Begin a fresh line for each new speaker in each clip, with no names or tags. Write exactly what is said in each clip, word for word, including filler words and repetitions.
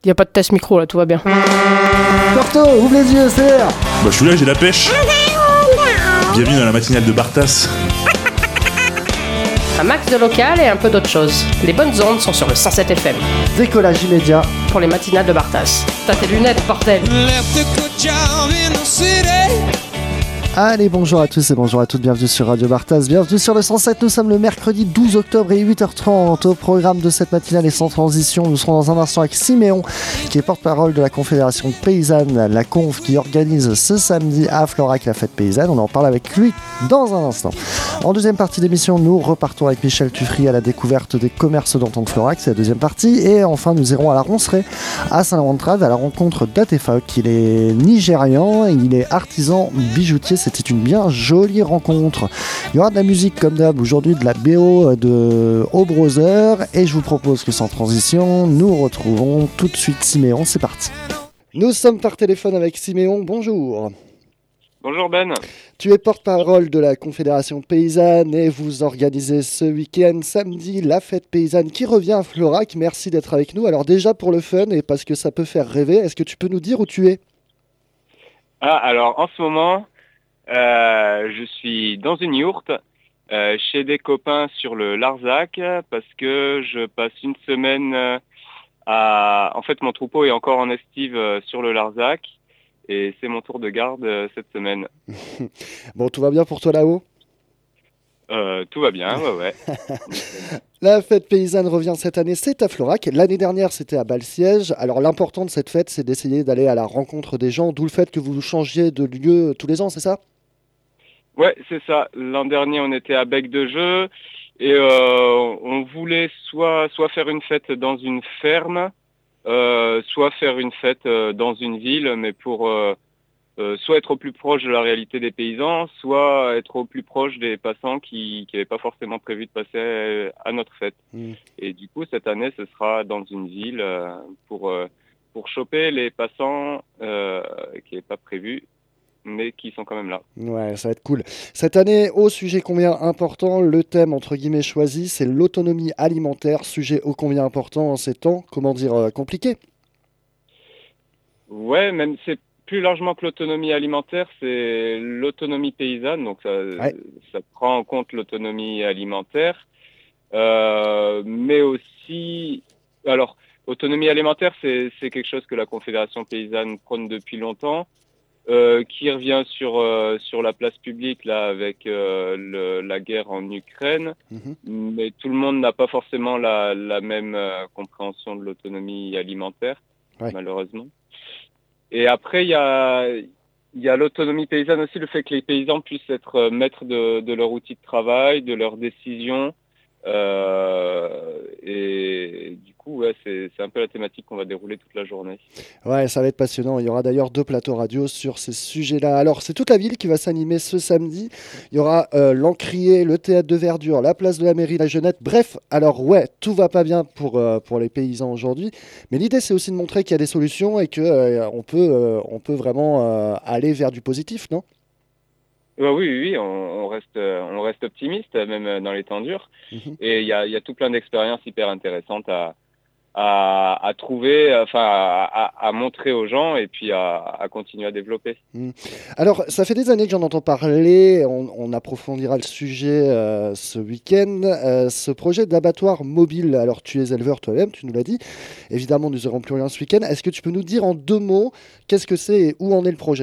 Il n'y a pas de test micro là, tout va bien.
Porto, ouvre les yeux, c'est l'air.
Bah je suis là, j'ai la pêche. Bienvenue dans la matinale de Bartas.
Un max de local et un peu d'autre chose. Les bonnes ondes sont sur le cent sept F M.
Décollage immédiat
pour les matinales de Bartas. T'as tes lunettes, bordel.
Allez, bonjour à tous et bonjour à toutes, bienvenue sur Radio Bartas, bienvenue sur le cent sept, nous sommes le mercredi douze octobre et huit heures trente. Au programme de cette matinale et sans transition, nous serons dans un instant avec Siméon, qui est porte-parole de la Confédération Paysanne, la Conf, qui organise ce samedi à Florac la fête paysanne. On en parle avec lui dans un instant. En deuxième partie d'émission, nous repartons avec Michel Tuffry à la découverte des commerces d'antan de Florac, c'est la deuxième partie. Et enfin, nous irons à la Ronceraie, à Saint-Laurent-de-Trave, à la rencontre d'Atefak. Il est nigérian et il est artisan bijoutier. C'était une bien jolie rencontre. Il y aura de la musique comme d'hab, aujourd'hui de la B O de O Brother. Et je vous propose que sans transition, nous retrouvons tout de suite Siméon. C'est parti. Nous sommes par téléphone avec Siméon. Bonjour.
Bonjour Ben.
Tu es porte-parole de la Confédération Paysanne et vous organisez ce week-end, samedi, la fête paysanne qui revient à Florac. Merci d'être avec nous. Alors déjà pour le fun et parce que ça peut faire rêver, est-ce que tu peux nous dire où tu es ?
Ah, alors en ce moment, euh, je suis dans une yourte euh, chez des copains sur le Larzac parce que je passe une semaine euh, à... En fait, mon troupeau est encore en estive euh, sur le Larzac. Et c'est mon tour de garde euh, cette semaine.
Bon, tout va bien pour toi là-haut ?
euh, Tout va bien, ouais, ouais.
La fête paysanne revient cette année, c'est à Florac. L'année dernière, c'était à Bal-Siège. Alors, l'important de cette fête, c'est d'essayer d'aller à la rencontre des gens, d'où le fait que vous changiez de lieu tous les ans, c'est ça ?
Ouais, c'est ça. L'an dernier, on était à Bec de Jeu et euh, on voulait soit, soit faire une fête dans une ferme, Euh, soit faire une fête euh, dans une ville, mais pour euh, euh, soit être au plus proche de la réalité des paysans, soit être au plus proche des passants qui n'avaient pas forcément prévu de passer à notre fête. Mmh. Et du coup, cette année, ce sera dans une ville euh, pour, euh, pour choper les passants euh, qui n'avaient pas prévu, mais qui sont quand même là.
Ouais, ça va être cool. Cette année, au sujet combien important, le thème entre guillemets choisi, c'est l'autonomie alimentaire, sujet ô combien important en ces temps, comment dire, euh, compliqué.
Ouais, même c'est plus largement que l'autonomie alimentaire, c'est l'autonomie paysanne, donc ça, ouais. ça prend en compte l'autonomie alimentaire, euh, mais aussi, alors, autonomie alimentaire, c'est, c'est quelque chose que la Confédération paysanne prône depuis longtemps. Euh, qui revient sur euh, sur la place publique là avec euh, le, la guerre en Ukraine, mmh. mais tout le monde n'a pas forcément la, la même euh, compréhension de l'autonomie alimentaire, ouais. malheureusement. Et après il y a il y a l'autonomie paysanne aussi, le fait que les paysans puissent être maîtres de, de leur outil de travail, de leurs décisions. Euh, et du coup, ouais, c'est, c'est un peu la thématique qu'on va dérouler toute la journée.
Ouais, ça va être passionnant. Il y aura d'ailleurs deux plateaux radio sur ces sujets-là. Alors, c'est toute la ville qui va s'animer ce samedi. Il y aura euh, l'Encrier, le théâtre de Verdure, la place de la mairie, la Jeunette. Bref, alors ouais, tout va pas bien pour, euh, pour les paysans aujourd'hui. Mais l'idée, c'est aussi de montrer qu'il y a des solutions et qu'on euh, peut, euh, on peut vraiment euh, aller vers du positif, non ?
Oui, oui, oui, on, on reste, on reste optimiste, même dans les temps durs. Mmh. Et il y a, y a tout plein d'expériences hyper intéressantes à, à, à trouver, enfin, à, à, à montrer aux gens et puis à, à continuer à développer.
Mmh. Alors, ça fait des années que j'en entends parler. On, on approfondira le sujet euh, ce week-end. Euh, ce projet d'abattoir mobile. Alors, tu es éleveur toi-même, tu nous l'as dit. Évidemment, nous n'aurons plus rien ce week-end. Est-ce que tu peux nous dire en deux mots qu'est-ce que c'est et où en est le projet ?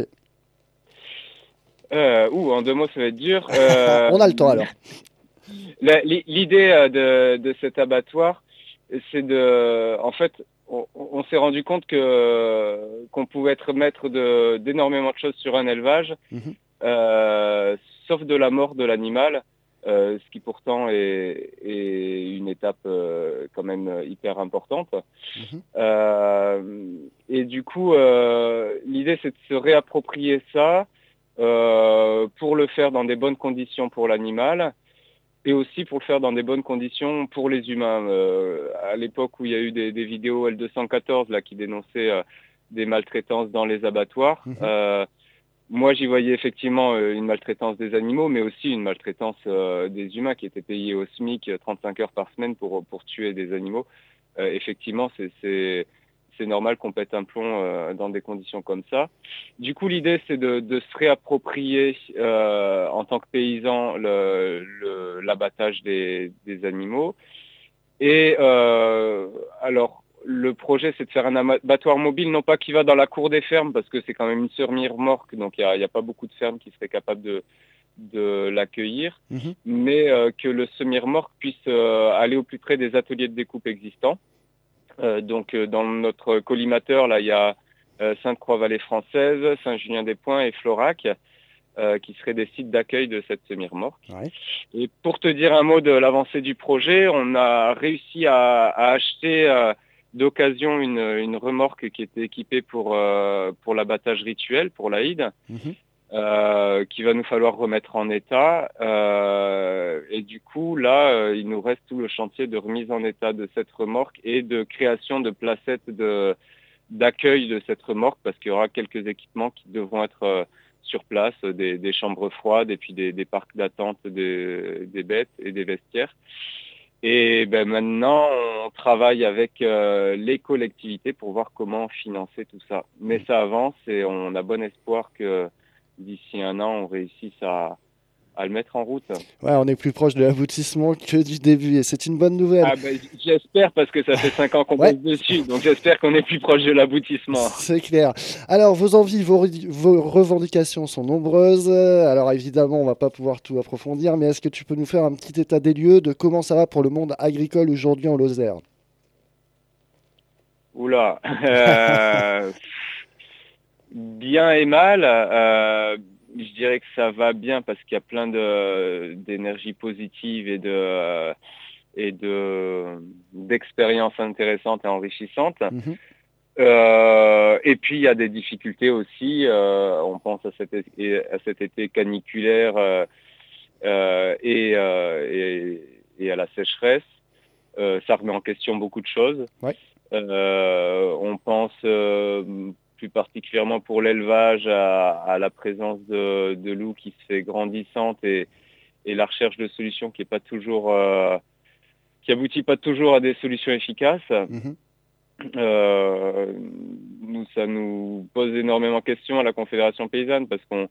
Euh, ouh, en deux mots, ça va être dur. Euh,
On a le temps alors.
L'idée de, de cet abattoir, c'est de, en fait, on, on s'est rendu compte que qu'on pouvait être maître de d'énormément de choses sur un élevage, mmh. euh, sauf de la mort de l'animal, euh, ce qui pourtant est, est une étape euh, quand même hyper importante. Mmh. Euh, et du coup, euh, l'idée, c'est de se réapproprier ça. Euh, pour le faire dans des bonnes conditions pour l'animal et aussi pour le faire dans des bonnes conditions pour les humains. Euh, à l'époque où il y a eu des, des vidéos L deux cent quatorze là, qui dénonçaient euh, des maltraitances dans les abattoirs, mmh. euh, moi j'y voyais effectivement euh, une maltraitance des animaux, mais aussi une maltraitance euh, des humains qui étaient payés au SMIC trente-cinq heures par semaine pour, pour tuer des animaux. Euh, effectivement, c'est... c'est c'est normal qu'on pète un plomb euh, dans des conditions comme ça. Du coup, l'idée, c'est de, de se réapproprier euh, en tant que paysan le, le, l'abattage des, des animaux. Et euh, alors, le projet, c'est de faire un abattoir mobile, non pas qui va dans la cour des fermes, parce que c'est quand même une semi-remorque, donc il n'y a, a pas beaucoup de fermes qui seraient capables de, de l'accueillir, mmh. mais euh, que le semi-remorque puisse euh, aller au plus près des ateliers de découpe existants. Euh, donc, euh, dans notre collimateur, là, il y a euh, Sainte-Croix-Vallée française, Saint-Julien-des-Points et Florac, euh, qui seraient des sites d'accueil de cette semi-remorque. Ouais. Et pour te dire un mot de l'avancée du projet, on a réussi à, à acheter euh, d'occasion une, une remorque qui était équipée pour, euh, pour l'abattage rituel, pour l'Aïd, mmh. euh, qui va nous falloir remettre en état. Euh, et du coup, là, euh, il nous reste tout le chantier de remise en état de cette remorque et de création de placettes de, d'accueil de cette remorque, parce qu'il y aura quelques équipements qui devront être euh, sur place, des, des chambres froides et puis des, des parcs d'attente des, des bêtes et des vestiaires. Et ben maintenant, on travaille avec euh, les collectivités pour voir comment financer tout ça. Mais ça avance et on a bon espoir que d'ici un an, on réussisse à, à le mettre en route.
Ouais, on est plus proche de l'aboutissement que du début et c'est une bonne nouvelle.
Ah ben, j'espère, parce que ça fait cinq ans qu'on ouais. bosse dessus, donc j'espère qu'on est plus proche de l'aboutissement.
C'est clair. Alors, vos envies, vos, vos revendications sont nombreuses. Alors, évidemment, on ne va pas pouvoir tout approfondir, mais est-ce que tu peux nous faire un petit état des lieux de comment ça va pour le monde agricole aujourd'hui en Lozère ?
Oula euh, bien et mal. Euh, je dirais que ça va bien parce qu'il y a plein de, d'énergie positive et de, et de, d'expériences intéressantes et enrichissantes. Mmh. Euh, et puis, il y a des difficultés aussi. Euh, on pense à cet, été, à cet été caniculaire euh, euh, et, euh, et, et à la sécheresse. Euh, ça remet en question beaucoup de choses. Ouais. Euh, on pense euh, plus particulièrement pour l'élevage à, à la présence de, de loups qui se fait grandissante et, et la recherche de solutions qui est pas toujours, euh, qui aboutit pas toujours à des solutions efficaces. Mmh. Euh, nous, ça nous pose énormément de questions à la Confédération paysanne parce qu'on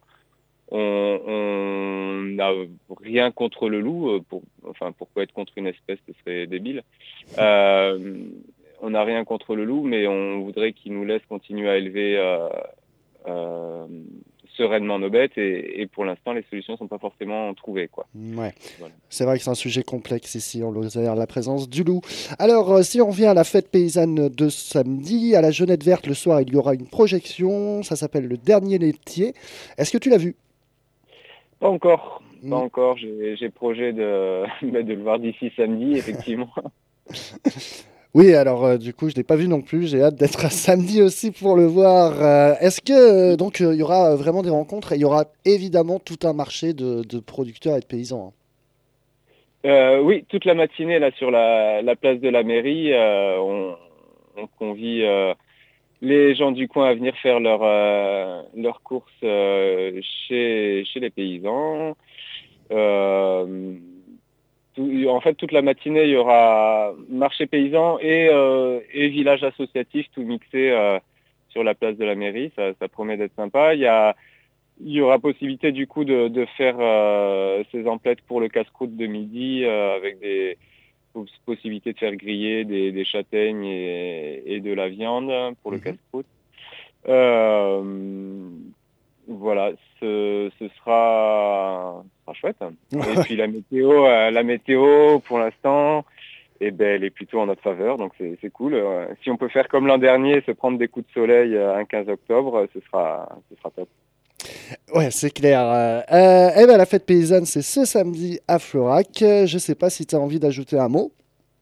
on n'a rien contre le loup. Pour, enfin, pourquoi être contre une espèce, ce serait débile. Euh, on n'a rien contre le loup, mais on voudrait qu'il nous laisse continuer à élever euh, euh, sereinement nos bêtes et, et pour l'instant, les solutions ne sont pas forcément trouvées, quoi.
Ouais. Voilà. C'est vrai que c'est un sujet complexe ici en Lozère, la présence du loup. Alors, euh, si on revient à la fête paysanne de samedi, à la Jeunette Verte, le soir, il y aura une projection. Ça s'appelle Le Dernier Laitier. Est-ce que tu l'as vu ?
Pas encore. Mmh. Pas encore. J'ai, j'ai projet de, de le voir d'ici samedi, effectivement.
Oui, alors euh, du coup, je ne l'ai pas vu non plus. J'ai hâte d'être à samedi aussi pour le voir. Euh, est-ce que euh, donc il euh, y aura vraiment des rencontres et il y aura évidemment tout un marché de, de producteurs et de paysans, hein.
euh, Oui, toute la matinée là sur la, la place de la mairie, euh, on, on convie euh, les gens du coin à venir faire leur euh, leurs courses euh, chez chez les paysans. Euh, Tout, en fait, toute la matinée, il y aura marché paysan et, euh, et village associatif, tout mixé euh, sur la place de la mairie. Ça, ça promet d'être sympa. Il y, a, il y aura possibilité du coup de, de faire euh, ces emplettes pour le casse-croûte de midi euh, avec des possibilités de faire griller des, des châtaignes et, et de la viande pour le mmh. casse-croûte. Euh, Voilà, ce, ce sera, ce sera chouette. Et puis la météo, euh, la météo pour l'instant, eh ben, elle est plutôt en notre faveur, donc c'est, c'est cool. Euh, si on peut faire comme l'an dernier, se prendre des coups de soleil euh, un quinze octobre, ce sera, ce sera top.
Ouais, c'est clair. Euh, eh ben, la fête paysanne, c'est ce samedi à Florac. Je sais pas si tu as envie d'ajouter un mot.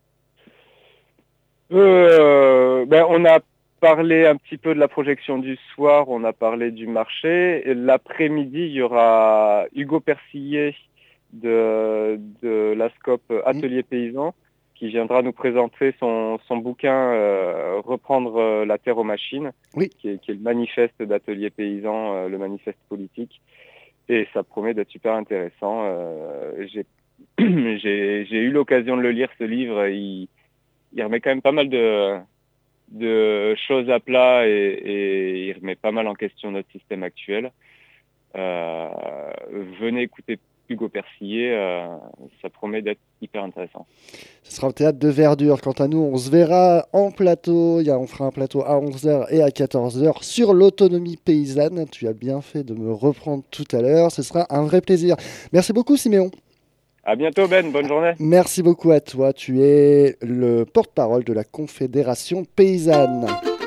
Euh, ben, on a parlé un petit peu de la projection du soir, on a parlé du marché. Et l'après-midi, il y aura Hugo Persillet de, de l'ASCOP Atelier Paysan qui viendra nous présenter son, son bouquin euh, Reprendre la terre aux machines, oui. qui, est, qui est le manifeste d'Atelier Paysan, euh, le manifeste politique. Et ça promet d'être super intéressant. Euh, j'ai, j'ai, j'ai eu l'occasion de le lire, ce livre. Il, il remet quand même pas mal de... de choses à plat et, et il remet pas mal en question notre système actuel. Euh, venez écouter Hugo Persillé, euh, ça promet d'être hyper intéressant.
Ce sera au théâtre de Verdure. Quant à nous, on se verra en plateau. Il y a, on fera un plateau à onze heures et à quatorze heures sur l'autonomie paysanne. Tu as bien fait de me reprendre tout à l'heure. Ce sera un vrai plaisir. Merci beaucoup, Siméon.
À bientôt, Ben. Bonne journée.
Merci beaucoup à toi. Tu es le porte-parole de la Confédération paysanne.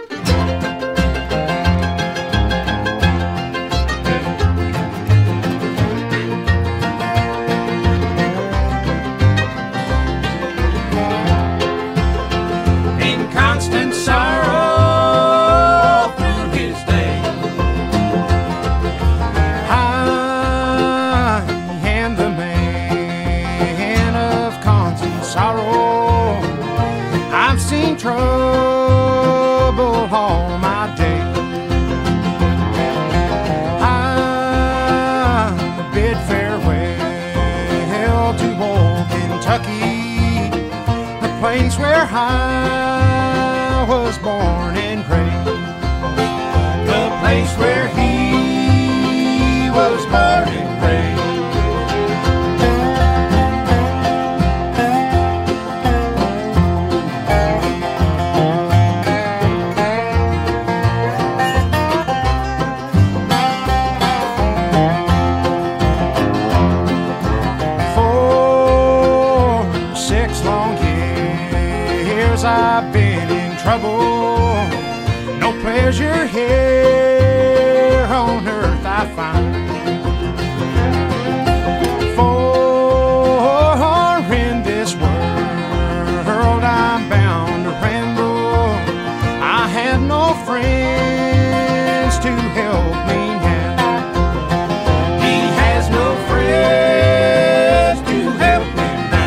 Trouble all my day. I bid farewell to old Kentucky, the place where I was born and raised, the place where he was born and raised. I've been in trouble, no pleasure here on earth I find. For in this world I'm bound to ramble, I have no friends to help me now. He has no friends to help me.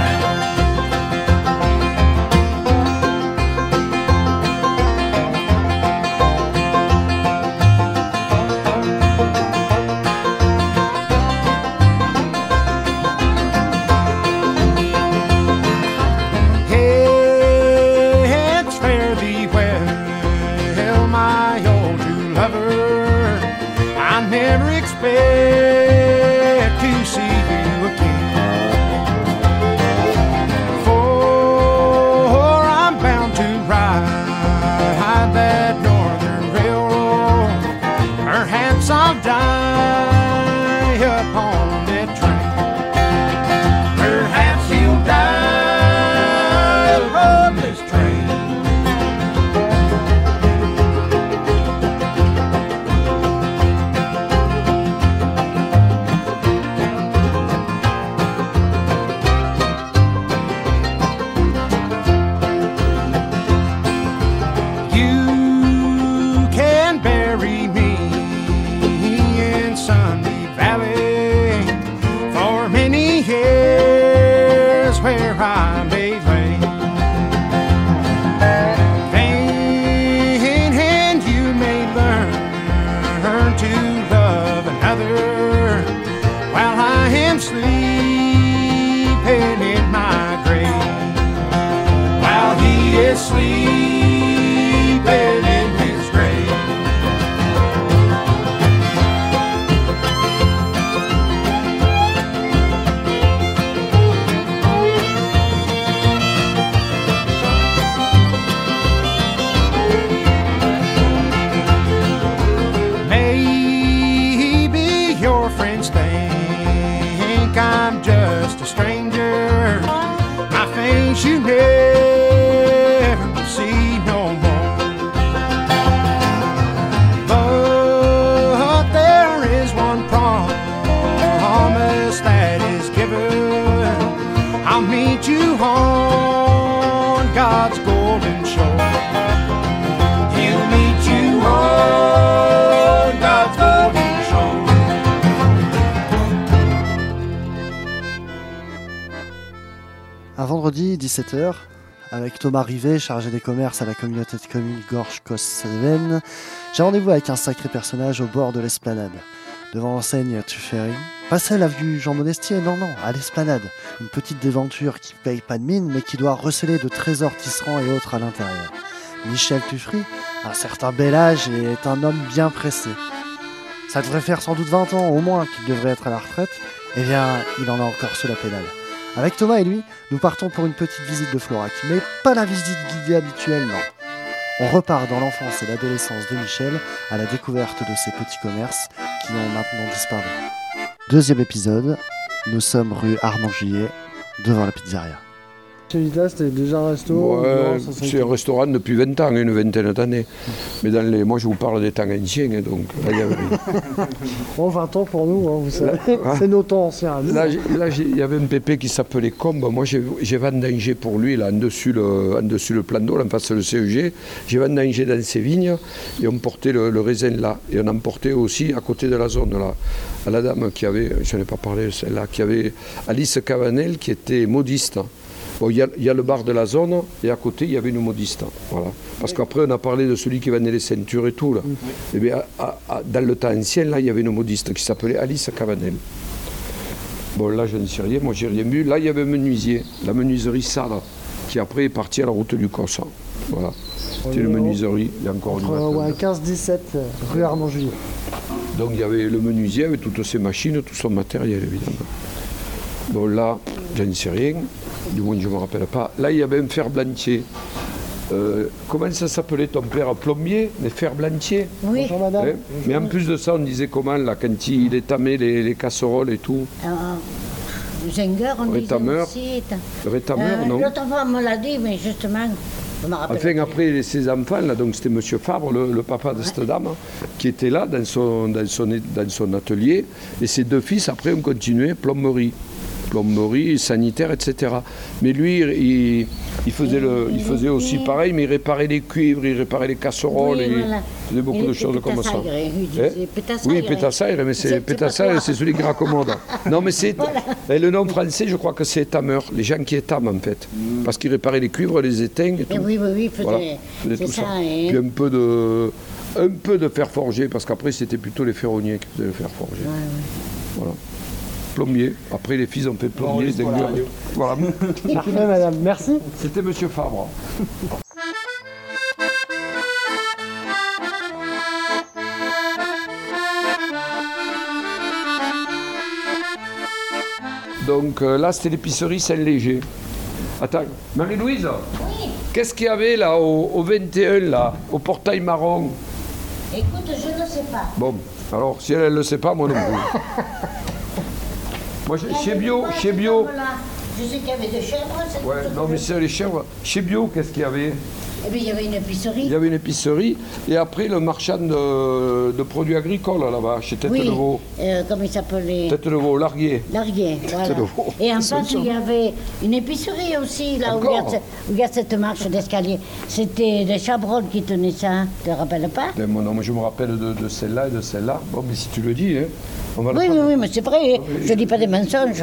Expect to see you again, for I'm bound to ride that northern railroad. Perhaps I'll die upon that train. Perhaps you'll die upon this train. Sleeping in his grave. Maybe your friends think I'm just a stranger. My face you never see no more, but there is one promise that is given. I'll meet you on God's golden shore. He'll meet you on God's golden shore.
Un vendredi, dix-sept heures, avec Thomas Rivet, chargé des commerces à la communauté de communes Gorge-Cos-Cévennes. J'ai rendez-vous avec un sacré personnage au bord de l'esplanade. Devant l'enseigne Tuffery. Pas celle avenue Jean Monestier, non, non, à l'esplanade. Une petite déventure qui paye pas de mine, mais qui doit receler de trésors tisserands et autres à l'intérieur. Michel Tuffry, à un certain bel âge, est un homme bien pressé. Ça devrait faire sans doute vingt ans au moins qu'il devrait être à la retraite, eh bien, il en a encore sous la pédale. Avec Thomas et lui, nous partons pour une petite visite de Florac, mais pas la visite guidée habituelle, non. On repart dans l'enfance et l'adolescence de Michel à la découverte de ces petits commerces qui ont maintenant disparu. Deuxième épisode, nous sommes rue Armand Juillet, devant la pizzeria.
Celui-là, c'était déjà un resto?
Ouais, c'est un restaurant depuis vingt ans, une vingtaine d'années. Mais dans les, moi, je vous parle des temps anciens, donc là, il y avait...
Bon, vingt ans pour nous, hein, vous savez, là, c'est nos temps anciens.
Là, là il y avait un pépé qui s'appelait Combe. Moi, j'ai, j'ai vendangé pour lui, là, en dessus le, en dessus le plan d'eau, en face le C E G. J'ai vendangé dans ses vignes et on portait le, le raisin là. Et on en portait aussi à côté de la zone, là. À la dame qui avait, je n'en ai pas parlé, celle-là, qui avait Alice Cavanel, qui était modiste. Bon, il y, y a le bar de la zone et à côté il y avait une modiste. Voilà. Parce qu'après on a parlé de celui qui vendait les ceintures et tout. Là. Oui. Et bien, à, à, dans le temps ancien, là, il y avait une modiste qui s'appelait Alice Cavanel. Bon, là je ne sais rien, moi j'ai rien vu. Là il y avait un menuisier, la menuiserie Sala, qui après est partie à la route du Corsa. Voilà. C'était une menuiserie, il y a encore une
euh, ouais, quinze dix-sept rue Armand Juillet.
Donc il y avait le menuisier avec toutes ses machines, tout son matériel évidemment. Bon là, je ne sais rien. Du moins, je ne me rappelle pas. Là, il y avait un fer-blantier. Euh, comment ça s'appelait ton père? Plombier, les fer-blantiers?
Oui.
Bonjour, madame.
Ouais. Mais en plus de ça, on disait comment, là, quand il étamait les, les casseroles et tout?
Euh, Zenger, on
Rétameur.
disait aussi.
Rétameur,
euh,
non?
L'autre fois, on me l'a dit, mais justement, je me rappelle.
Enfin, après, ses enfants, là, donc c'était M. Fabre, le, le papa de cette dame, qui était là, dans son, dans, son, dans son atelier. Et ses deux fils, après, ont continué plomberie. plomberie, sanitaire, et cetera. Mais lui, il, il, faisait, le, il faisait aussi pareil, mais il réparait les cuivres, il réparait les casseroles,
oui,
il
voilà.
faisait beaucoup
il
de choses comme ça.
Eh
Oui, pétassaire, mais c'est pétassaire, c'est celui qui raccommode. Non, mais c'est voilà. Le nom français, je crois que c'est étameur, les gens qui étament en fait, parce qu'ils réparaient les cuivres, les éteints et tout.
Et oui, oui, oui, faisait,
voilà, faisait tout ça. ça. Et... Puis un peu de, un peu de fer forgé, parce qu'après c'était plutôt les ferronniers qui faisaient le fer forgé. Ouais, ouais. Voilà. Plombier. Après, les fils ont fait plombier. Oh, voilà.
Merci, madame. Merci.
C'était monsieur Fabre. Donc euh, là, c'était l'épicerie Saint-Léger. Attends, Marie-Louise,
oui.
Qu'est-ce qu'il y avait là, au, au vingt et un, là, au portail marron?
Écoute, je ne sais pas.
Bon, alors, si elle ne le sait pas, moi non plus. Moi, chez Bio, chez Bio.
Je sais qu'il y avait des chèvres.
Ouais, non, mais c'est les chèvres. Chez Bio, qu'est-ce qu'il y avait?
Eh bien, il y avait une épicerie.
Il y avait une épicerie. Et après, le marchand de, de produits agricoles, là-bas, chez Tête
oui,
de Veau.
Euh, comment il s'appelait?
Tête de Veau, Larguier.
Larguier, voilà. Et en face, il y avait une épicerie aussi, là où il, y a, où il y a cette marche d'escalier. C'était des Chabrol qui tenaient ça, tu te rappelles pas?
Mais moi, non, moi, je me rappelle de, de celle-là et de celle-là. Bon, mais si tu le dis, hein. On va
oui, oui, oui, mais c'est vrai, je ne dis pas des mensonges.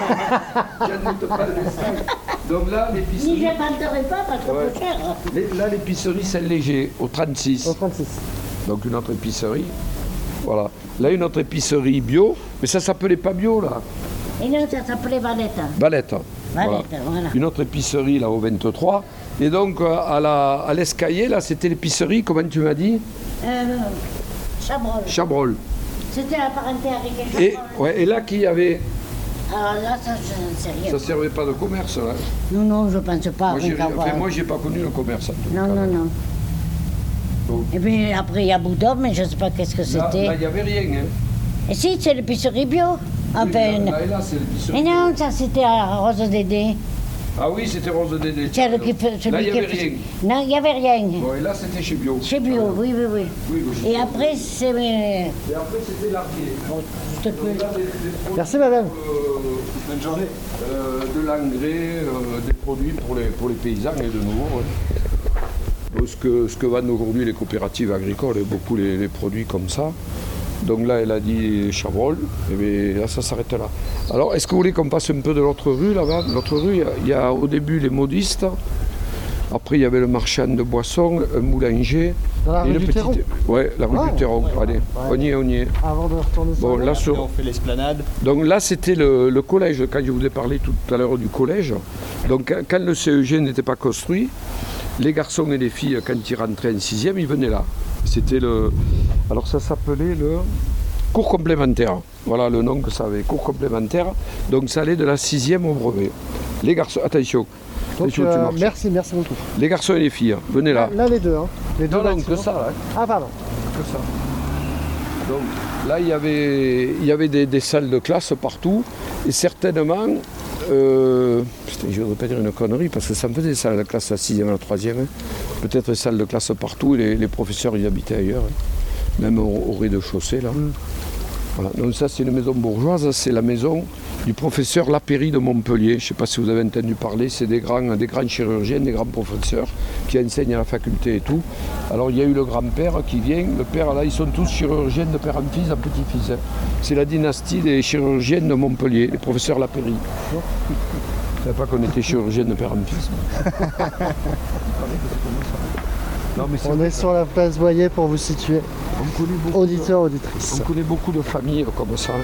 Donc là, l'épicerie...
Ni je n'inventerai pas parce que ouais. C'est cher.
Là, l'épicerie Saint-Léger, au trente-six.
Au trente-six.
Donc une autre épicerie. Voilà. Là, une autre épicerie bio, mais ça s'appelait pas bio, là.
Et non, ça s'appelait Valette.
Valette.
Valette,
voilà.
voilà.
Une autre épicerie, là, au vingt-trois. Et donc, à, la, à l'escalier, là, c'était l'épicerie, comment tu m'as dit?
euh, Chabrol.
Chabrol.
C'était la parenté avec Chabrol.
Et, ouais, et là, qui y avait?
Alors là, ça, je ne sais rien.
Ça ne servait pas de commerce, là?
Non, non, je ne pense pas.
Moi, j'ai enfin, moi, pas connu le commerce.
Non, non, non. Donc. Et puis après, il y a Boudon, mais je ne sais pas qu'est-ce que c'était.
Là, il n'y avait rien. Hein.
Et si, c'est l'épicerie bio. Enfin,
oui, là, là, là, c'est l'épicerie
bio. Mais non, ça, c'était à Rose Dédé.
Ah oui, c'était Rose Dédé.
Celui qui fait, celui
là, il n'y avait
qui
rien.
Non, il n'y avait rien.
Bon, et là, c'était chez Bio.
Chez Bio, ah, oui, oui, oui. oui, oui et après, c'est...
Et après, c'était Larguier.
Bon, je te peux.
Merci, madame.
Euh, Bonne journée. Euh, de l'engrais, euh, des produits pour les, pour les paysans, et de nouveau. Ouais. Ce que, ce que vendent aujourd'hui les coopératives agricoles, et beaucoup les, les produits comme ça. Donc là, elle a dit Chabrol, et bien là, ça s'arrête là. Alors, est-ce que vous voulez qu'on passe un peu de l'autre rue, là-bas? L'autre rue, il y, y a au début les modistes, après il y avait le marchand de boissons, un boulanger.
Dans la rue du
petite...
Terron?
Ouais, la rue
ah,
du Terron,
ouais,
allez,
ouais.
on y est, on y est.
Avant de retourner
bon,
sur
là, sur...
on fait l'esplanade.
Donc là, c'était le, le collège, quand je vous ai parlé tout à l'heure du collège. Donc quand le C E G n'était pas construit, les garçons et les filles, quand ils rentraient en sixième, ils venaient là. C'était le... Alors ça s'appelait le cours complémentaire. Voilà le nom que ça avait, cours complémentaire. Donc ça allait de la sixième au brevet. Les garçons, attention.
Donc,
attention,
euh, merci, merci beaucoup.
Les garçons et les filles, venez là.
Là, là les deux. Hein. Les deux
non, non, que ça. Là.
Ah, pardon.
Que ça. Donc là, il y avait, il y avait des, des salles de classe partout. Et certainement, euh, putain, je ne voudrais pas dire une connerie, parce que ça me faisait des salles de classe à la sixième, à la troisième. Hein. Peut-être des salles de classe partout. Et les, les professeurs, ils habitaient ailleurs. Hein. Même au, au rez-de-chaussée, là. Mm. Voilà. Donc ça, c'est une maison bourgeoise. C'est la maison du professeur Lapéry de Montpellier. Je ne sais pas si vous avez entendu parler. C'est des grands, des grands chirurgiens, des grands professeurs qui enseignent à la faculté et tout. Alors il y a eu le grand-père qui vient. Le père, là, ils sont tous chirurgiens de père en fils, en petit-fils. Hein. C'est la dynastie des chirurgiens de Montpellier, les professeurs Lapéry. Je ne savais pas qu'on était chirurgiens de père en fils.
Non, mais on est sur la place Boyer pour vous situer.
On connaît beaucoup
auditeurs,
de,
auditrices.
On connaît beaucoup de familles comme ça.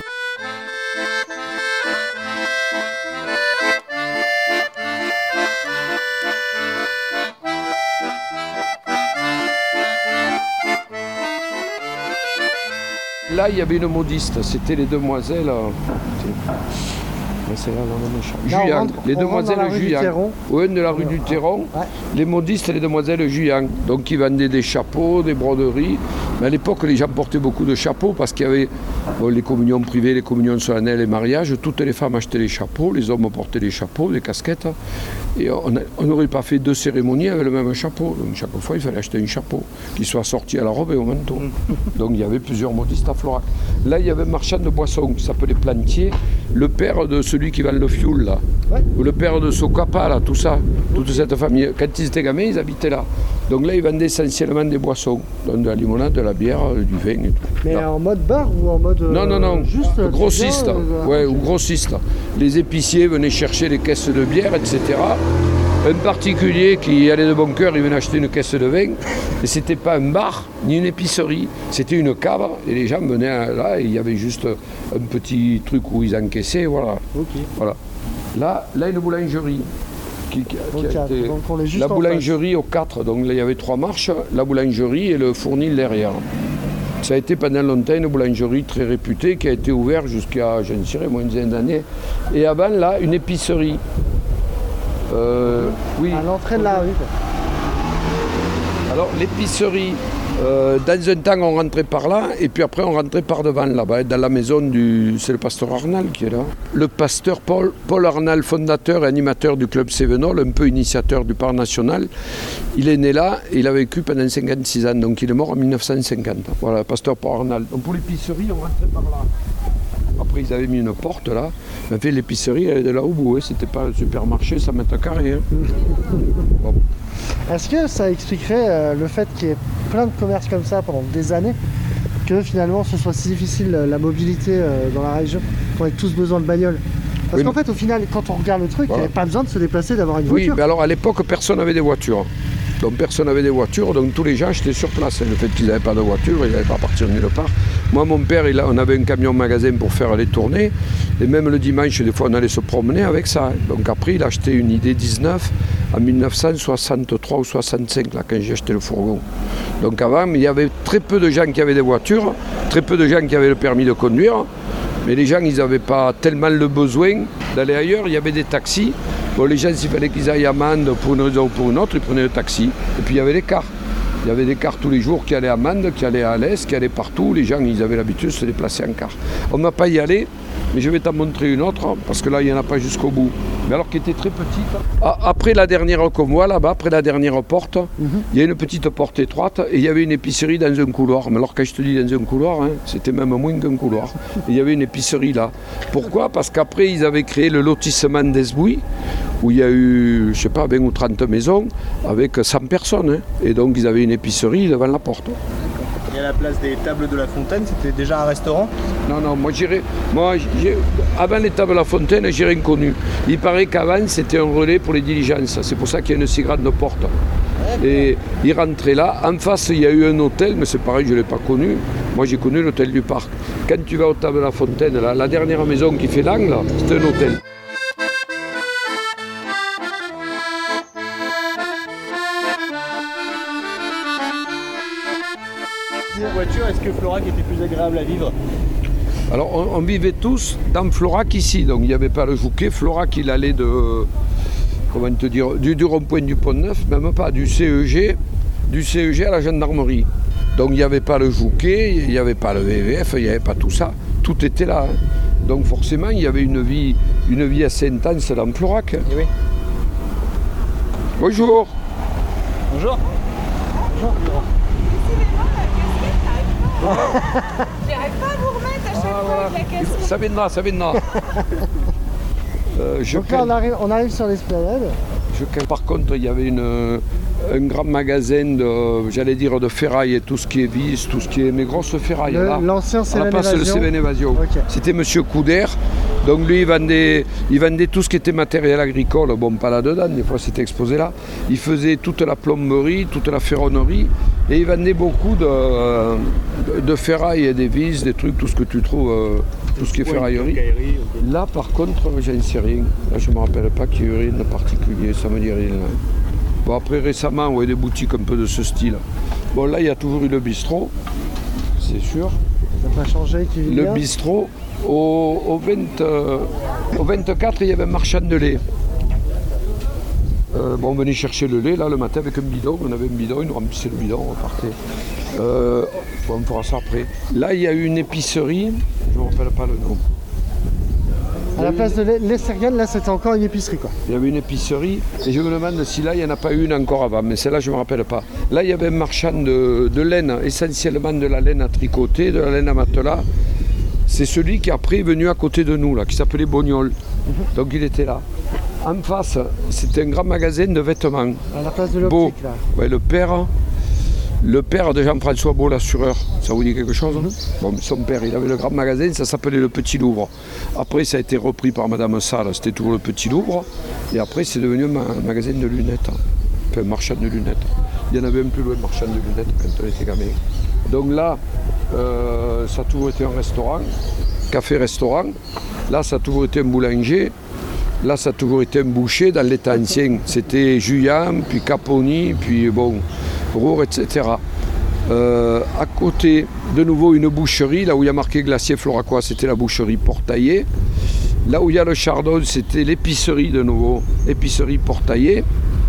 Là, il y avait une modiste, c'était les demoiselles. C'est là, là, Juillan, les demoiselles Juillan. Oui, de la rue du Théron. Ouais. Les modistes, les demoiselles Juillan. Donc, ils vendaient des chapeaux, des broderies. Mais à l'époque, les gens portaient beaucoup de chapeaux parce qu'il y avait bon, les communions privées, les communions solennelles, les mariages. Toutes les femmes achetaient les chapeaux, les hommes portaient les chapeaux, les casquettes. Et on n'aurait pas fait deux cérémonies avec le même chapeau. Donc, chaque fois, il fallait acheter un chapeau qui soit sorti à la robe et au manteau. Donc, il y avait plusieurs modistes à Florac. Là, il y avait un marchand de boissons qui s'appelait Plantier, le père de celui qui vend le fioul, là. Ouais. Ou le père de Socapa, là, tout ça. Toute cette famille. Quand ils étaient gamins, ils habitaient là. Donc là, ils vendaient essentiellement des boissons. Donc de la limonade, de la bière, du vin et tout.
Mais
là.
En mode bar ou en mode...
Non, non, non.
Juste
grossiste. Euh, ouais, ou grossiste. Les épiciers venaient chercher les caisses de bière, et cetera. Un particulier qui allait de bon cœur, il venait acheter une caisse de vin. Et c'était pas un bar, ni une épicerie. C'était une cave. Et les gens venaient là, et il y avait juste un petit truc où ils encaissaient, voilà. Okay. Voilà. Là, là, une boulangerie. Qui, qui, qui a été, donc on est juste la boulangerie au quatre, donc là il y avait trois marches, la boulangerie et le fournil derrière. Ça a été pendant longtemps une boulangerie très réputée qui a été ouverte jusqu'à, je ne sais pas, moins une dizaine d'années. Et avant là, une épicerie.
Euh, oui. À l'entrée de la rue.
Alors l'épicerie, euh, dans un temps on rentrait par là et puis après on rentrait par devant là-bas, dans la maison du... c'est le pasteur Arnal qui est là. Le pasteur Paul, Paul Arnal, fondateur et animateur du club Cévenol, un peu initiateur du parc national. Il est né là et il a vécu pendant cinquante-six ans, donc il est mort en mille neuf cent cinquante. Voilà, le pasteur Paul Arnal. Donc pour l'épicerie on rentrait par là. Après, ils avaient mis une porte là. En fait, l'épicerie, elle est de là au bout. Hein. C'était pas le supermarché, ça mètre carré. Hein. Bon.
Est-ce que ça expliquerait euh, le fait qu'il y ait plein de commerces comme ça pendant des années, que finalement ce soit si difficile la mobilité euh, dans la région, qu'on ait tous besoin de bagnole? Parce oui, qu'en fait, au final, quand on regarde le truc, voilà. Il n'y avait pas besoin de se déplacer, d'avoir une voiture.
Oui, mais alors à l'époque, personne n'avait des voitures. Donc personne n'avait des voitures, donc tous les gens étaient sur place. Le fait qu'ils n'avaient pas de voiture, ils n'avaient pas à partir nulle part. Moi, mon père, il a, on avait un camion magasin pour faire les tournées. Et même le dimanche, des fois, on allait se promener avec ça. Donc après, il a acheté une I D dix-neuf en mille neuf cent soixante-trois ou soixante-cinq, là, quand j'ai acheté le fourgon. Donc avant, il y avait très peu de gens qui avaient des voitures, très peu de gens qui avaient le permis de conduire. Mais les gens, ils n'avaient pas tellement le besoin d'aller ailleurs. Il y avait des taxis. Bon, les gens, s'il fallait qu'ils aillent à Mende pour une raison ou pour une autre, ils prenaient le taxi. Et puis il y avait les cars. Il y avait des cars tous les jours qui allaient à Mende, qui allaient à Alès, qui allaient partout. Les gens, ils avaient l'habitude de se déplacer en car. On ne va pas y aller, mais je vais t'en montrer une autre, parce que là, il n'y en a pas jusqu'au bout. Mais alors qui était très petite. Après la dernière qu'on voit là-bas, après la dernière porte, mm-hmm. Il y a une petite porte étroite et il y avait une épicerie dans un couloir. Mais alors quand je te dis dans un couloir, hein, c'était même moins qu'un couloir. Et il y avait une épicerie là. Pourquoi? Parce qu'après, ils avaient créé le lotissement d'Esbouy, où il y a eu, je ne sais pas, vingt ou trente maisons avec cent personnes. Hein. Et donc, ils avaient une épicerie devant la porte.
Et à la place des tables de la Fontaine, c'était déjà un restaurant?
Non, non, moi j'irais. Moi, j'ai, avant les tables de la Fontaine, j'ai rien connu. Il paraît qu'avant, c'était un relais pour les diligences. C'est pour ça qu'il y a une si grande porte. Et ils rentraient là. En face, il y a eu un hôtel, mais c'est pareil, je ne l'ai pas connu. Moi, j'ai connu l'hôtel du Parc. Quand tu vas aux tables de la Fontaine, là, la dernière maison qui fait l'angle, c'est un hôtel.
voiture, est-ce que Florac était plus agréable à vivre?
Alors on, on vivait tous dans Florac ici, donc il n'y avait pas le Jouquet. Florac il allait de, comment te dire, du, du rond-point du Pont-Neuf, même pas, du C E G, du C E G à la gendarmerie. Donc il n'y avait pas le Jouquet, il n'y avait pas le V V F, il n'y avait pas tout ça, tout était là. Hein. Donc forcément il y avait une vie, une vie assez intense dans Florac.
Eh oui.
Bonjour.
Bonjour. Bonjour.
J'arrive pas à vous remettre à chaque
Ah,
fois
voilà.
avec la casquette.
Ça viendra, ça viendra. euh, je
Donc là, on arrive, on arrive sur l'esplanade.
Je, par contre, il y avait une, un grand magasin de, j'allais dire, de ferraille et tout ce qui est vis, tout ce qui est mes grosses ferrailles.
Le-
là.
l'ancien
À la place de
Cévennes
Cévennes Évasion.
Ok.
C'était Monsieur Couder. Donc lui, il vendait, il vendait tout ce qui était matériel agricole. Bon, pas là-dedans, des fois c'était exposé là. Il faisait toute la plomberie, toute la ferronnerie. Et il vendait beaucoup de, de, de ferraille et des vis, des trucs, tout ce que tu trouves, euh, tout ce qui est ferraillerie. Là, par contre, j'en sais rien. Là, je ne me rappelle pas qu'il y ait rien de particulier, ça me dit rien. Là. Bon, après, récemment, on voit des boutiques un peu de ce style. Bon, là, il y a toujours eu le bistrot, c'est sûr.
Ça n'a pas changé, tu vis
Le
bien.
bistrot, au, au, vingt, euh, au vingt-quatre, il y avait un marchand de lait. Euh, bon, on venait chercher le lait là le matin avec un bidon. On avait un bidon, il nous remplissait le bidon, on repartait. Euh, bon, on fera ça après. Là, il y a eu une épicerie, je ne me rappelle pas le nom.
À la place de l'Estergan, là, c'était encore une épicerie, quoi.
Il y avait une épicerie et je me demande si là, il n'y en a pas une encore avant, mais celle-là, je ne me rappelle pas. Là, il y avait un marchand de, de laine, essentiellement de la laine à tricoter, de la laine à matelas. C'est celui qui après est venu à côté de nous, là, qui s'appelait Bognol. Donc il était là. En face, c'était un grand magasin de vêtements.
À la place de
Beau.
l'optique, là.
Ouais, le père, le père de Jean-François Beau, l'assureur, ça vous dit quelque chose? Bon, son père, il avait le grand magasin, ça s'appelait le Petit Louvre. Après, ça a été repris par Madame Salle, c'était toujours le Petit Louvre. Et après, c'est devenu un magasin de lunettes, enfin, un marchand de lunettes. Il y en avait un plus loin, marchand de lunettes, quand on était gamin. Donc là, euh, ça a toujours été un restaurant, café-restaurant. Là, ça a toujours été un boulanger. Là, ça a toujours été un boucher dans l'état ancien. C'était Juillan, puis Caponi, puis bon, Roure, et cetera. Euh, à côté, de nouveau, une boucherie. Là où il y a marqué Glacier Floracois, c'était la boucherie Portaillé. Là où il y a le Chardon, c'était l'épicerie de nouveau, épicerie Portaillé.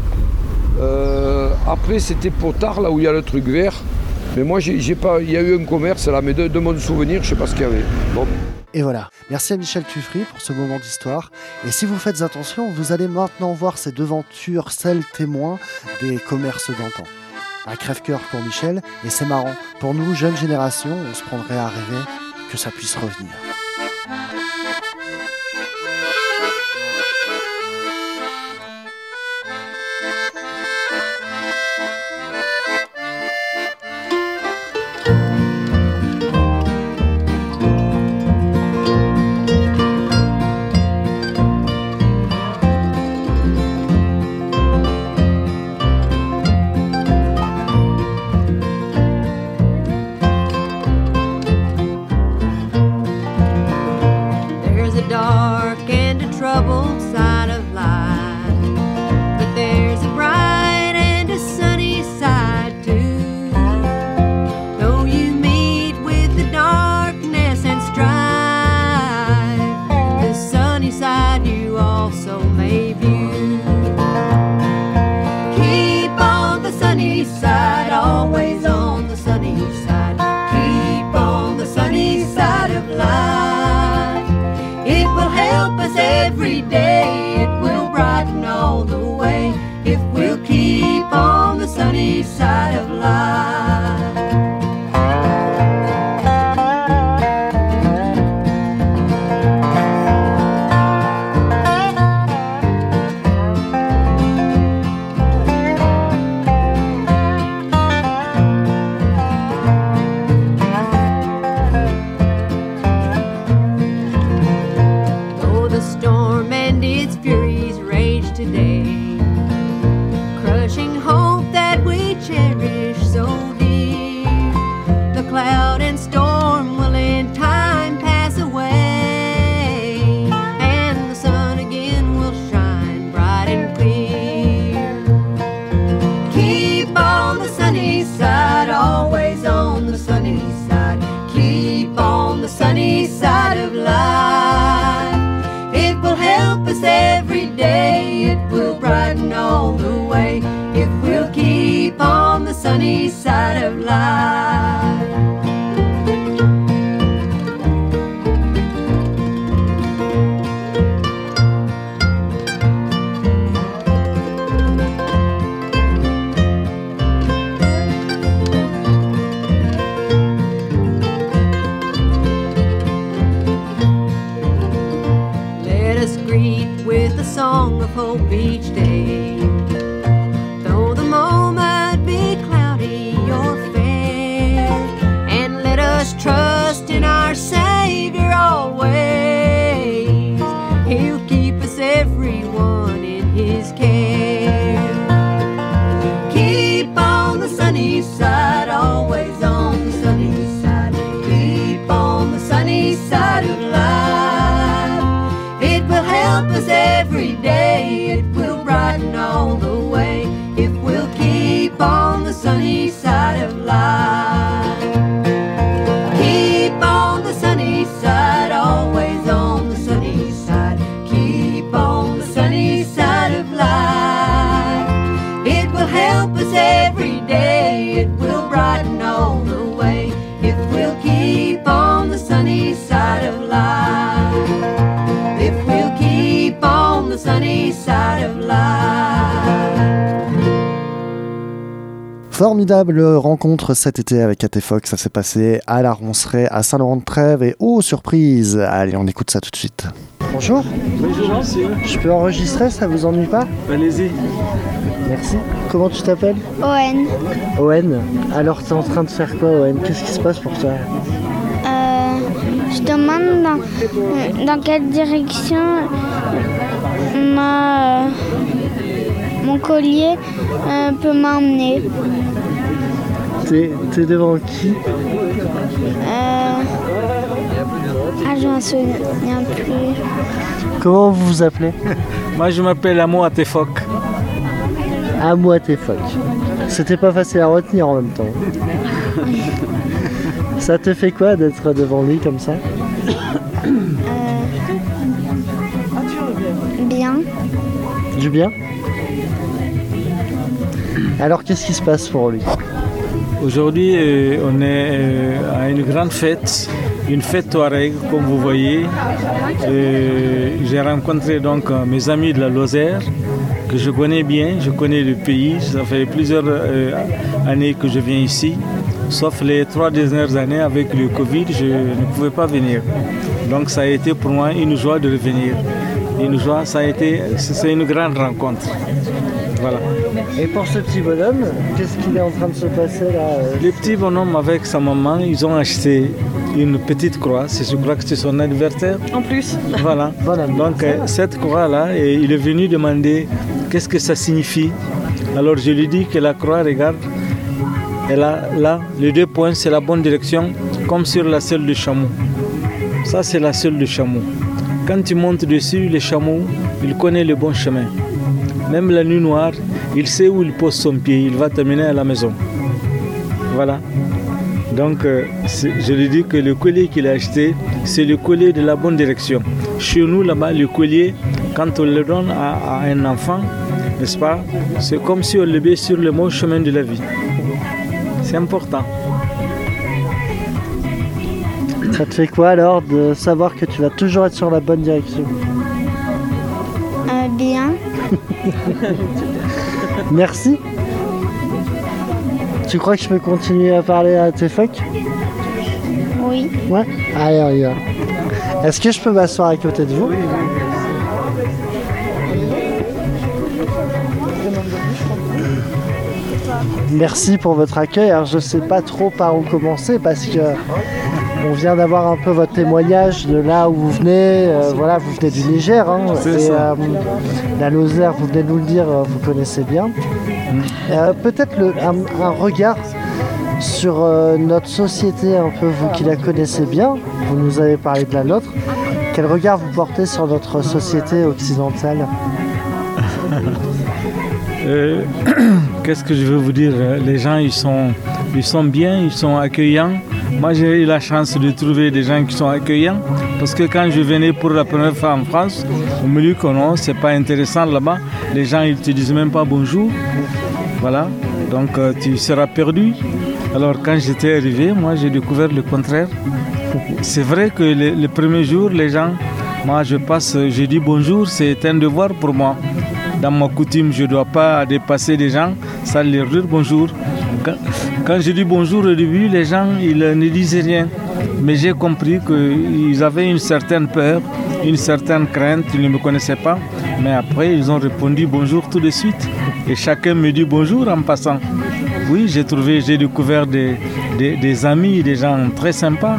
Euh, après, c'était Potard, là où il y a le truc vert. Mais moi, j'ai, j'ai pas, il y a eu un commerce là, mais de, de mon souvenir, je ne sais pas ce qu'il y avait. Bon.
Et voilà. Merci à Michel Tuffry pour ce moment d'histoire. Et si vous faites attention, vous allez maintenant voir ces devantures, celles témoins des commerces d'antan. Un crève-cœur pour Michel, et c'est marrant. Pour nous, jeune génération, on se prendrait à rêver que ça puisse revenir.
Sunny sunny side. Keep on the sunny side of life. It will help us every day. It will brighten all the way if we'll keep on the sunny side of life. Song of hope each day. Though the moment be cloudy or fair, and let us trust in our Savior always. He'll keep us everyone in His care. Keep on the sunny side, always on the sunny side. Keep on the sunny side of life. It will help us every day. It will brighten all the way if we'll keep on the sunny side of life. Keep on the sunny side, always on the sunny side. Keep on the sunny side of life. It will help us every day. It will brighten all the way if we'll keep on the sunny side of life. If we'll keep on the sunny side of life.
Formidable rencontre cet été avec A T Fox, ça s'est passé à la Ronceraie, à Saint-Laurent-de-Trèves et oh surprise. Allez, on écoute ça tout de suite.
Bonjour.
Bonjour.
Je peux enregistrer, ça vous ennuie pas?
Allez-y.
Merci. Comment tu t'appelles?
Owen.
Owen. Alors t'es en train de faire quoi, Owen? Qu'est-ce qui se passe pour toi?
Euh, je demande dans, dans quelle direction ma, euh, mon collier euh, peut m'emmener.
T'es, t'es devant qui?
euh, Ah, je m'en souviens plus.
Comment vous vous appelez?
Moi, je m'appelle Amo Atefok.
Amo Atefok. C'était pas facile à retenir en même temps. Ça te fait quoi d'être devant lui comme ça?
euh, Bien.
Du bien? Alors qu'est-ce qui se passe pour lui?
Aujourd'hui, euh, on est euh, à une grande fête, une fête Touareg, comme vous voyez. Euh, j'ai rencontré donc mes amis de la Lozère, que je connais bien, je connais le pays. Ça fait plusieurs euh, années que je viens ici. Sauf les trois dernières années avec le Covid, je ne pouvais pas venir. Donc ça a été pour moi une joie de revenir. Une joie, ça a été, c'est une grande rencontre. Voilà.
Et pour ce petit bonhomme, qu'est-ce qu'il est en train de se passer là?
Le petit bonhomme avec sa maman, ils ont acheté une petite croix. Je crois que c'est son anniversaire.
En plus.
Voilà. Donc cette croix-là, il est venu demander qu'est-ce que ça signifie. Alors je lui dis que la croix, regarde, elle a là, les deux points, c'est la bonne direction, comme sur la selle de chameau. Ça, c'est la selle de chameau. Quand tu montes dessus, le chameau, il connaît le bon chemin. Même la nuit noire, il sait où il pose son pied, il va t'amener à la maison. Voilà. Donc, euh, je lui dis que le collier qu'il a acheté, c'est le collier de la bonne direction. Chez nous, là-bas, le collier, quand on le donne à, à un enfant, n'est-ce pas, c'est comme si on le met sur le bon chemin de la vie. C'est important.
Ça te fait quoi alors de savoir que tu vas toujours être sur la bonne direction?
Euh, bien.
Merci. Tu crois que je peux continuer à parler à tes phoques?
Oui.
Ouais. Allez, on y va. Est-ce que je peux m'asseoir à côté de vous? Oui. Merci pour votre accueil. Alors, je ne sais pas trop par où commencer parce que on vient d'avoir un peu votre témoignage de là où vous venez. Euh, voilà, vous venez du Niger. Hein, et euh, la Lozère, vous venez de nous le dire, vous connaissez bien. Euh, peut-être le, un, un regard sur euh, notre société, un peu vous qui la connaissez bien. Vous nous avez parlé de la nôtre. Quel regard vous portez sur notre société occidentale?
euh, Qu'est-ce que je veux vous dire? Les gens, ils sont, ils sont bien, ils sont accueillants. Moi, j'ai eu la chance de trouver des gens qui sont accueillants. Parce que quand je venais pour la première fois en France, on me dit que non, c'est pas intéressant là-bas. Les gens, ils te disent même pas bonjour. Voilà. Donc, euh, tu seras perdu. Alors, quand j'étais arrivé, moi, j'ai découvert le contraire. C'est vrai que les, les premiers jours, les gens, moi, je passe, je dis bonjour, c'est un devoir pour moi. Dans ma coutume, je ne dois pas dépasser des gens sans leur dire bonjour. Quand, quand je dis bonjour au début, les gens, ils ne disaient rien. Mais j'ai compris qu'ils avaient une certaine peur, une certaine crainte, ils ne me connaissaient pas. Mais après, ils ont répondu bonjour tout de suite. Et chacun me dit bonjour en passant. Oui, j'ai trouvé, j'ai découvert des, des, des amis, des gens très sympas.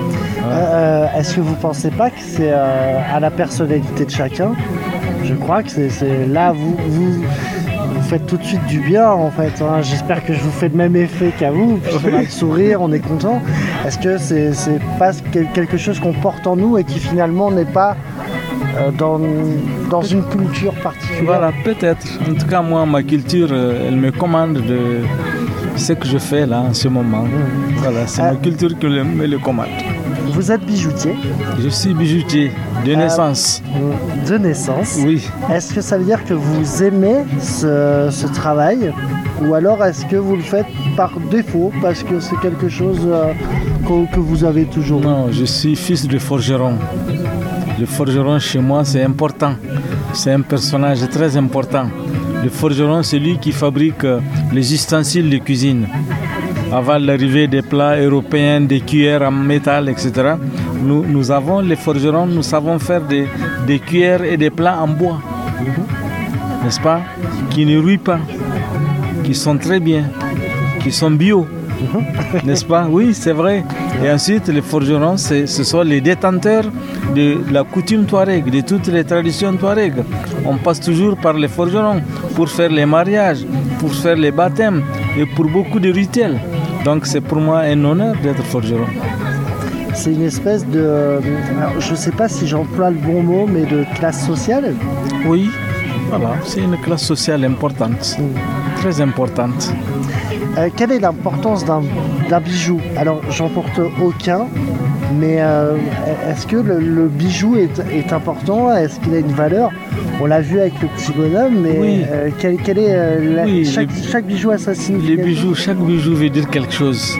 Euh, est-ce que vous ne pensez pas que c'est euh, à la personnalité de chacun? Je crois que c'est, c'est là, vous, vous, vous faites tout de suite du bien en fait. Hein. J'espère que je vous fais le même effet qu'à vous. On a le sourire, on est content. Est-ce que c'est, c'est pas quelque chose qu'on porte en nous et qui finalement n'est pas euh, dans, dans une culture particulière?
Voilà, peut-être. En tout cas, moi, ma culture, elle me commande de ce que je fais là en ce moment. Mmh. Voilà, c'est euh, ma culture qui me le commande.
Vous êtes bijoutier?
Je suis bijoutier de naissance.
Euh, de naissance?
Oui.
Est-ce que ça veut dire que vous aimez ce, ce travail? Ou alors est-ce que vous le faites par défaut parce que c'est quelque chose euh, que, que vous avez toujours?
Non, je suis fils de forgeron. Le forgeron chez moi, c'est important. C'est un personnage très important. Le forgeron, c'est lui qui fabrique les ustensiles de cuisine. Avant l'arrivée des plats européens, des cuillères en métal, et cetera, nous, nous avons, les forgerons, nous savons faire des, des cuillères et des plats en bois, n'est-ce pas? Qui ne rouillent pas, qui sont très bien, qui sont bio, n'est-ce pas? Oui, c'est vrai. Et ensuite, les forgerons, c'est, ce sont les détenteurs de la coutume touareg, de toutes les traditions touareg. On passe toujours par les forgerons pour faire les mariages, pour faire les baptêmes et pour beaucoup de rituels. Donc c'est pour moi un honneur d'être forgeron.
C'est une espèce de, alors, je ne sais pas si j'emploie le bon mot, mais de classe sociale?
Oui, voilà, c'est une classe sociale importante, mmh. très importante.
Euh, quelle est l'importance d'un, d'un bijou? Alors, j'en porte aucun, mais euh, est-ce que le, le bijou est, est important? Est-ce qu'il a une valeur? On l'a vu avec le petit bonhomme, mais
oui.
euh, quelle, quelle est euh, la,
oui,
chaque,
les,
chaque bijou a sa signification?
Les bijoux, chaque bijou veut dire quelque chose.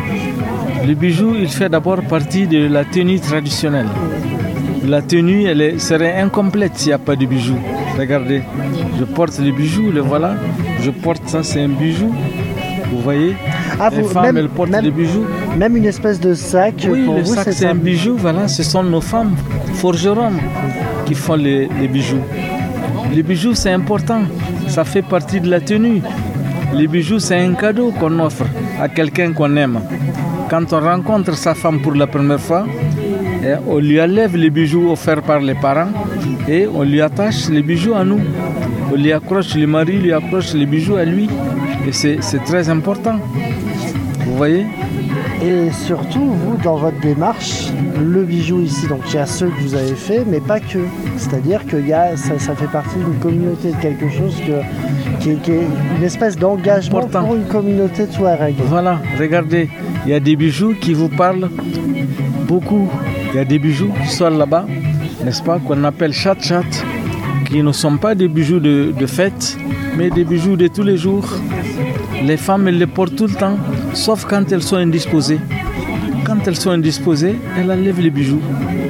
Le bijou, il fait d'abord partie de la tenue traditionnelle. La tenue, elle est, serait incomplète s'il n'y a pas de bijoux. Regardez, je porte le bijou, le voilà. Je porte ça, c'est un bijou. Vous voyez,
ah,
les
vous,
femmes,
même,
elles portent
même,
des bijoux.
Même une espèce de sac.
Oui,
pour
le
vous,
sac, c'est, c'est un bijou. Voilà, ce sont nos femmes forgeronnes qui font les, les bijoux. Les bijoux, c'est important. Ça fait partie de la tenue. Les bijoux, c'est un cadeau qu'on offre à quelqu'un qu'on aime. Quand on rencontre sa femme pour la première fois, on lui enlève les bijoux offerts par les parents et on lui attache les bijoux à nous. On lui accroche, le mari lui accroche les bijoux à lui. Et c'est, c'est très important. Vous voyez?
Et surtout, vous, dans votre démarche, le bijou ici, donc il y a ceux que vous avez fait, mais pas que. C'est-à-dire que y a, ça, ça fait partie d'une communauté, de quelque chose que, qui, est, qui est une espèce d'engagement important pour une communauté touareg.
Voilà, regardez, il y a des bijoux qui vous parlent beaucoup. Il y a des bijoux qui sont là-bas, n'est-ce pas, qu'on appelle chat-chat, qui ne sont pas des bijoux de, de fête, mais des bijoux de tous les jours. Les femmes, elles les portent tout le temps, sauf quand elles sont indisposées. Quand elles sont indisposées, elles enlèvent les bijoux.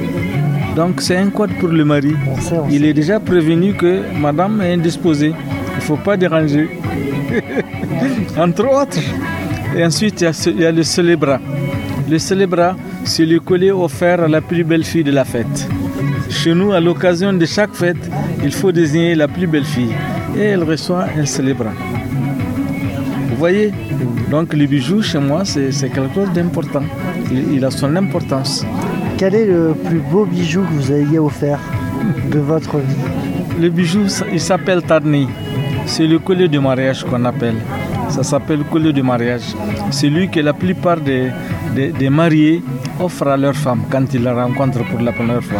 Donc c'est un code pour le mari.
On sait, on
Il
sait.
est déjà prévenu que madame est indisposée. Il ne faut pas déranger. Entre autres. Et ensuite, il y a, ce, il y a le célébrat. Le célébrat, c'est le collier offert à la plus belle fille de la fête. Chez nous, à l'occasion de chaque fête, il faut désigner la plus belle fille. Et elle reçoit un célébrat. Vous voyez? Donc les bijoux, chez moi, c'est, c'est quelque chose d'important. Il, il a son importance.
Quel est le plus beau bijou que vous ayez offert de votre vie?
Le bijou, il s'appelle Tarni. C'est le collier de mariage qu'on appelle. Ça s'appelle le collier de mariage. C'est lui que la plupart des, des, des mariés offrent à leur femme quand ils la rencontrent pour la première fois.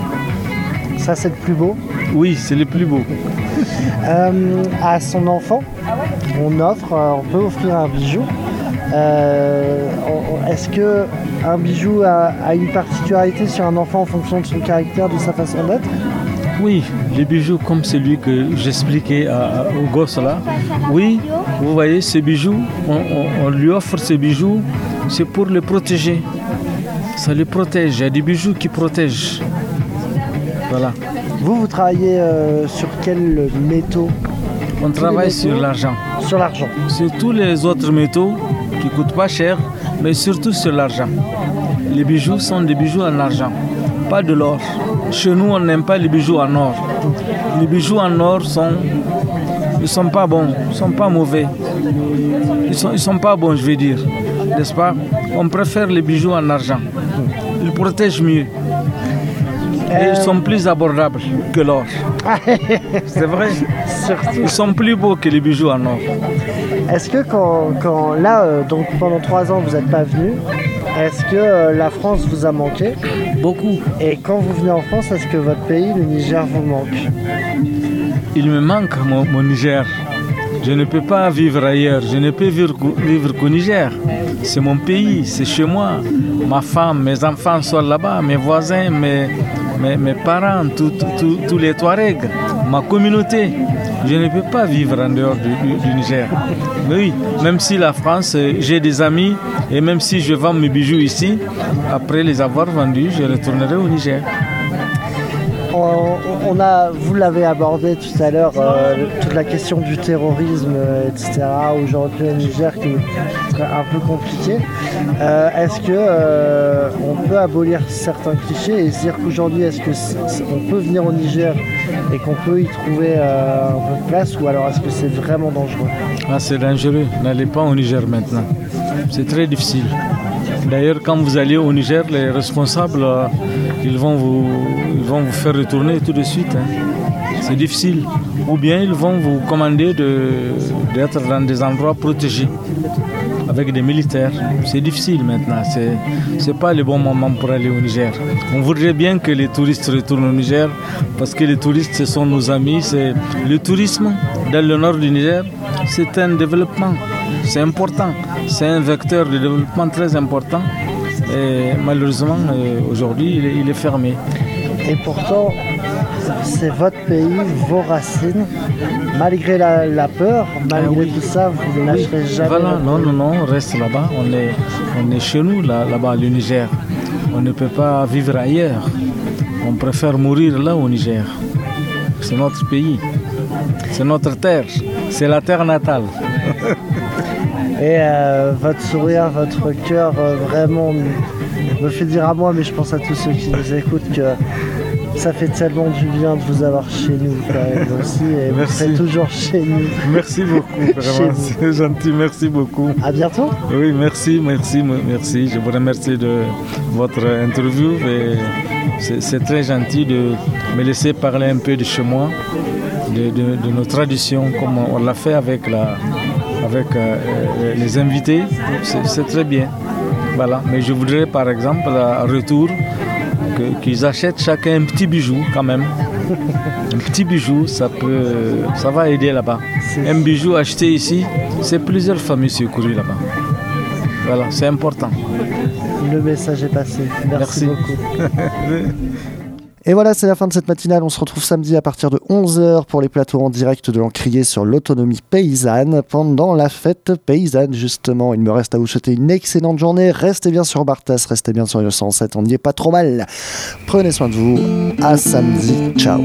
Ça, c'est le plus beau?
Oui, c'est le plus beau.
euh, à son enfant, on offre, on peut offrir un bijou. Euh, est-ce que un bijou a, a une particularité sur un enfant en fonction de son caractère, de sa façon d'être?
Oui, les bijoux comme celui que j'expliquais à, à, au gosse là. Oui, vous voyez ces bijoux, on, on, on lui offre ces bijoux, c'est pour les protéger. Ça les protège, il y a des bijoux qui protègent. Voilà.
Vous, vous travaillez euh, sur quels métaux?
On travaille sur l'argent.
Sur l'argent.
Sur tous les autres métaux qui ne coûtent pas cher, mais surtout sur l'argent. Les bijoux sont des bijoux en argent, pas de l'or. Chez nous, on n'aime pas les bijoux en or. Les bijoux en or sont, ils sont pas bons, ils sont pas mauvais. Ils sont, ils sont pas bons, je vais dire, n'est-ce pas? On préfère les bijoux en argent. Ils protègent mieux. Et ils sont plus abordables que l'or. C'est vrai.
Surtout.
Ils sont plus beaux que les bijoux en or.
Est-ce que quand, quand là, euh, donc pendant trois ans, vous n'êtes pas venu, est-ce que euh, la France vous a manqué?
Beaucoup.
Et quand vous venez en France, est-ce que votre pays, le Niger, vous manque?
Il me manque mon, mon Niger. Je ne peux pas vivre ailleurs. Je ne peux vivre, vivre qu'au Niger. C'est mon pays, c'est chez moi. Ma femme, mes enfants sont là-bas, mes voisins, mes, mes, mes parents, tous les Touaregs, ma communauté. Je ne peux pas vivre en dehors du, du, du Niger. Mais oui, même si la France, j'ai des amis, et même si je vends mes bijoux ici, après les avoir vendus, je retournerai au Niger.
On, on a, vous l'avez abordé tout à l'heure, euh, toute la question du terrorisme, euh, et cetera. Aujourd'hui au Niger, qui est un peu compliqué. Euh, est-ce que euh, on peut abolir certains clichés et se dire qu'aujourd'hui, est-ce que c'est, on peut venir au Niger et qu'on peut y trouver euh, un peu de place, ou alors est-ce que c'est vraiment dangereux?
Ah, c'est dangereux. N'allez pas au Niger maintenant. C'est très difficile. D'ailleurs, quand vous allez au Niger, les responsables, euh, ils, vont vous, ils vont vous faire retourner tout de suite. Hein. C'est difficile. Ou bien ils vont vous commander de, d'être dans des endroits protégés avec des militaires. C'est difficile maintenant. C'est, c'est pas le bon moment pour aller au Niger. On voudrait bien que les touristes retournent au Niger parce que les touristes, ce sont nos amis. C'est, le tourisme dans le nord du Niger, c'est un développement. C'est important. C'est un vecteur de développement très important. Et malheureusement, euh, aujourd'hui, il est, il est fermé.
Et pourtant, c'est votre pays, vos racines. Malgré la, la peur, malgré ah oui. tout ça, vous ne lâcherez oui. jamais.
Voilà, non, non, non, on reste là-bas. On est, on est chez nous, là, là-bas, le Niger. On ne peut pas vivre ailleurs. On préfère mourir là, au Niger. C'est notre pays. C'est notre terre. C'est la terre natale.
Et euh, votre sourire, votre cœur, euh, vraiment me fait dire à moi, mais je pense à tous ceux qui nous écoutent, que ça fait tellement du bien de vous avoir chez nous quand même aussi, et merci. Vous serez toujours chez nous.
Merci beaucoup, vraiment, c'est gentil, merci beaucoup.
À bientôt.
Oui, merci, merci, merci. Je vous remercie de votre interview et c'est, c'est très gentil de me laisser parler un peu de chez moi, de, de, de nos traditions, comme on l'a fait avec la... avec euh, les invités, c'est, c'est très bien. Voilà. Mais je voudrais par exemple, à retour, que, qu'ils achètent chacun un petit bijou quand même. Un petit bijou, ça peut, ça va aider là-bas. C'est... Un bijou acheté ici, c'est plusieurs familles secourues là-bas. Voilà, c'est important.
Le message est passé. Merci, Merci. beaucoup.
Et voilà, c'est la fin de cette matinale. On se retrouve samedi à partir de onze heures pour les plateaux en direct de l'Encrier sur l'autonomie paysanne pendant la fête paysanne, justement. Il me reste à vous souhaiter une excellente journée. Restez bien sur Bartas, restez bien sur le cent sept, on n'y est pas trop mal. Prenez soin de vous. À samedi. Ciao.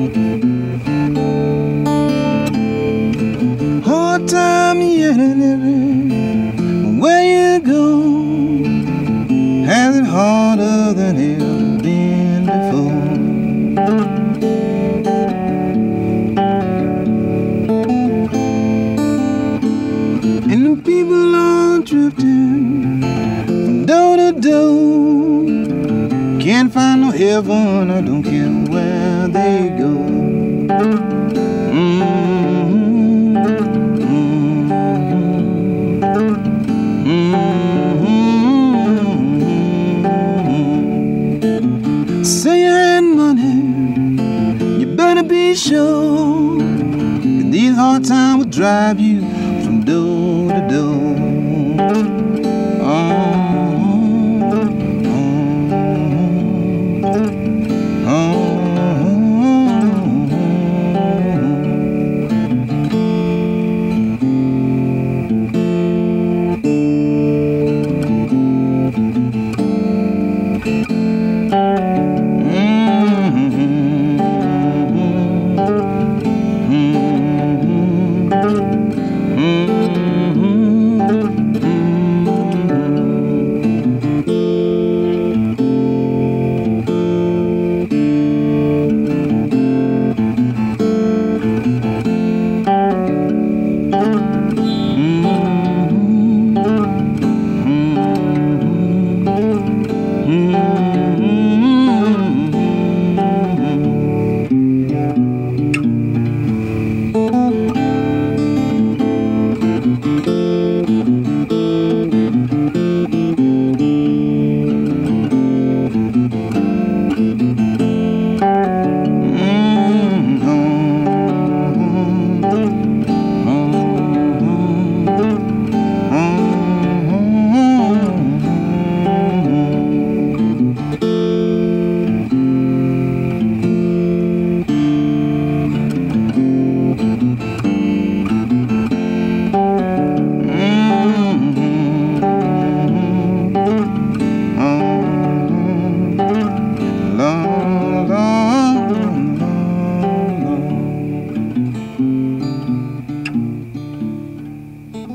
Hard time yet and ever, where you go, has it harder than ever been before. And the people are drifting from door to door, can't find no heaven, I don't care where they go. Mm-hmm. Mm-hmm. Say you had money, you better be sure that these hard times will drive you from door to door. Thank you.